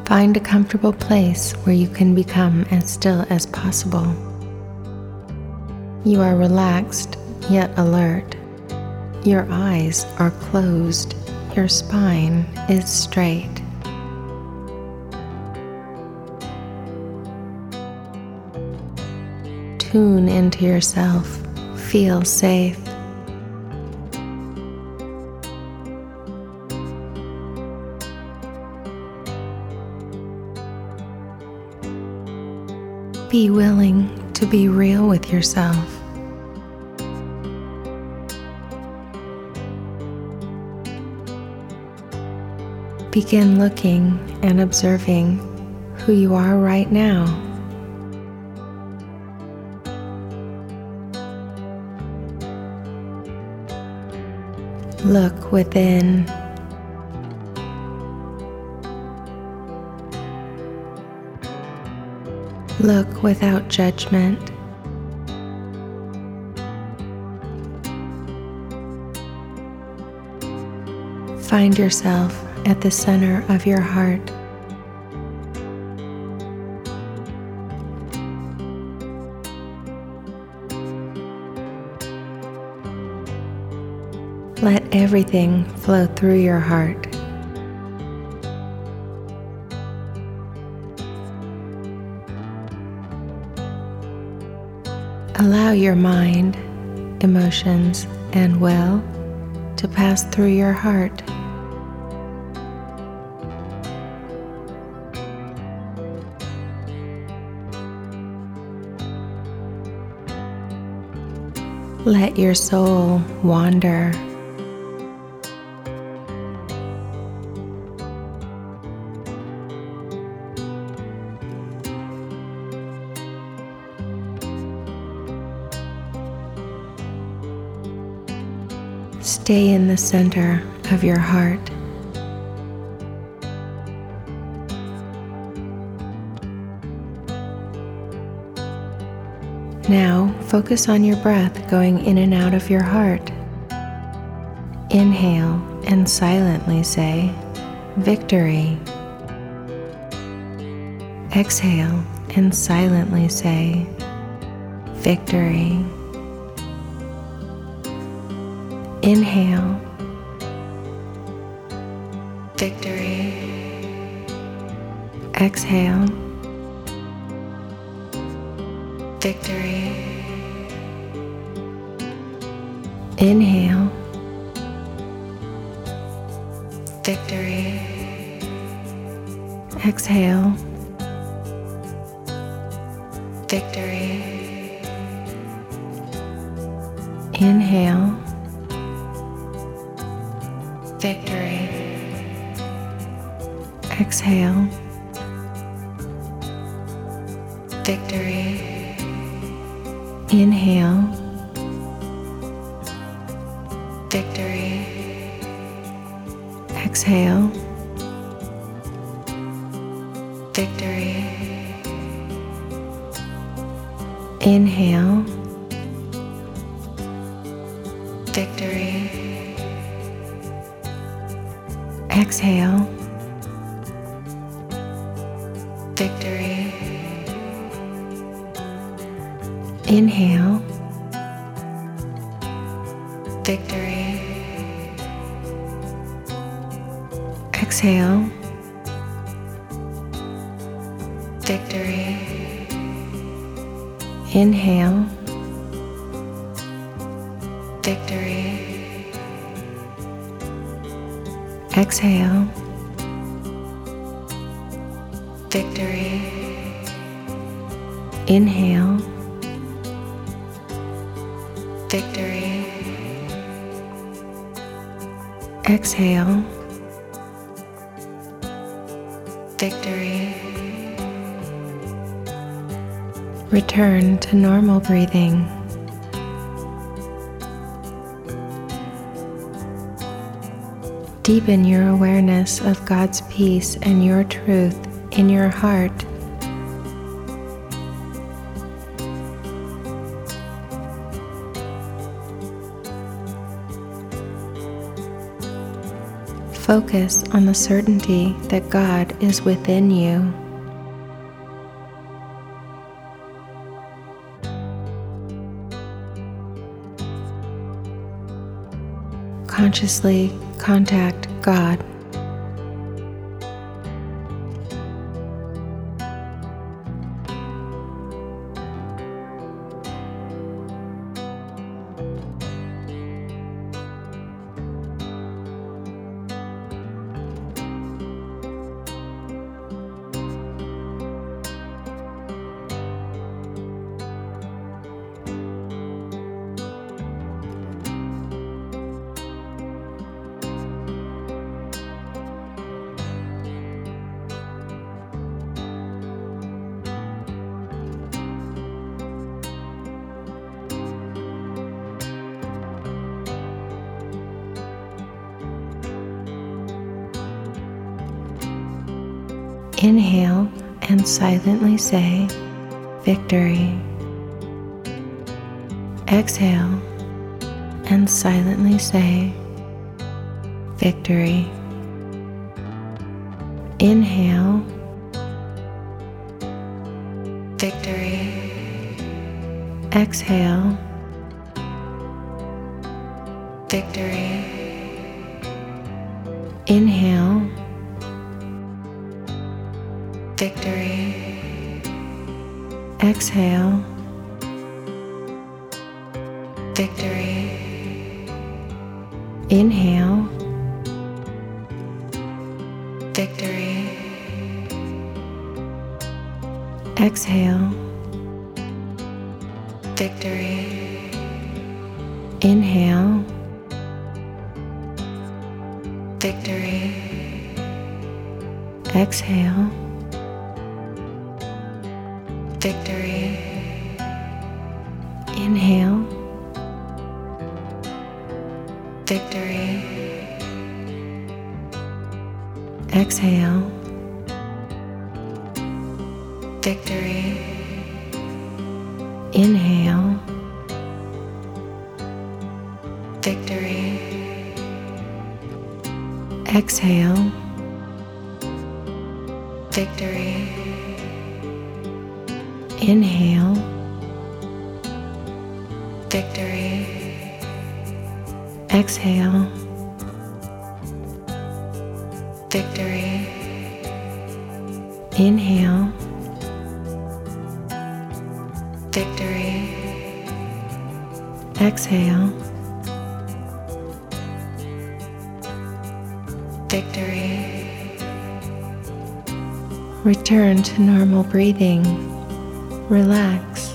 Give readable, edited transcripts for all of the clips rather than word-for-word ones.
Find a comfortable place where you can become as still as possible. You are relaxed yet alert. Your eyes are closed. Your spine is straight. Tune into yourself. Feel safe. Be willing to be real with yourself. Begin looking and observing who you are right now. Look within. Look without judgment. Find yourself at the center of your heart. Let everything flow through your heart. Allow your mind, emotions, and will to pass through your heart. Let your soul wander. Stay in the center of your heart. Now focus on your breath going in and out of your heart. Inhale and silently say, "Victory." Exhale and silently say, "Victory." Inhale, victory. Exhale, victory. Inhale, victory. Exhale, victory. Inhale, victory. Exhale, victory. Inhale, victory. Exhale, victory. Inhale, victory. Exhale, victory. Inhale, victory. Exhale, victory. Inhale, victory. Exhale, victory. Inhale, victory. Exhale, victory. Return to normal breathing. Deepen your awareness of God's peace and your truth in your heart. Focus on the certainty that God is within you. Consciously contact God. Inhale and silently say, "Victory." Exhale and silently say, "Victory." Inhale, "Victory." Exhale, "Victory." Inhale, "Victory." Exhale, "Victory." Inhale, "Victory." Exhale, "Victory." Inhale, "Victory." Exhale, "Victory." Inhale, "Victory." Exhale, "Victory." Inhale, "Victory." Exhale, "Victory." Inhale, "Victory." Exhale, "Victory." Inhale, "Victory." Exhale, "Victory." Return to normal breathing. Relax.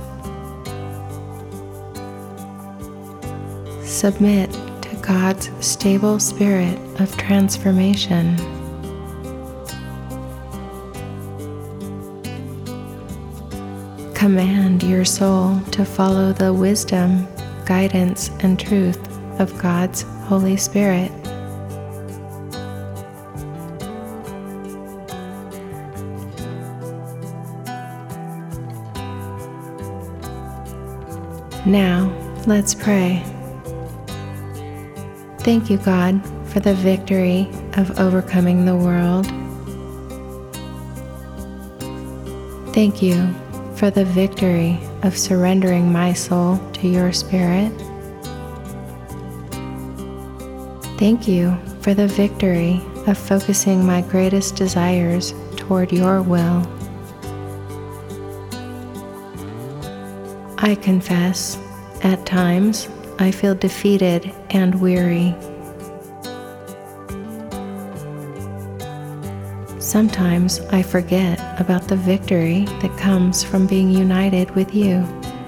Submit to God's stable spirit of transformation. Command your soul to follow the wisdom, guidance, and truth of God's Holy Spirit. Now, let's pray. Thank you, God, for the victory of overcoming the world. Thank you for the victory of surrendering my soul to your Spirit. Thank you for the victory of focusing my greatest desires toward your will. I confess, at times, I feel defeated and weary. Sometimes I forget about the victory that comes from being united with you.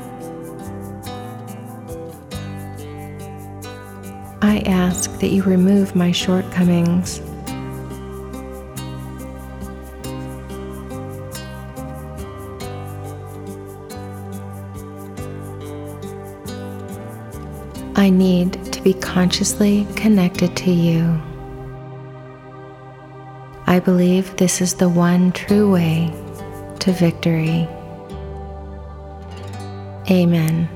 I ask that you remove my shortcomings. I need to be consciously connected to you. I believe this is the one true way to victory. Amen.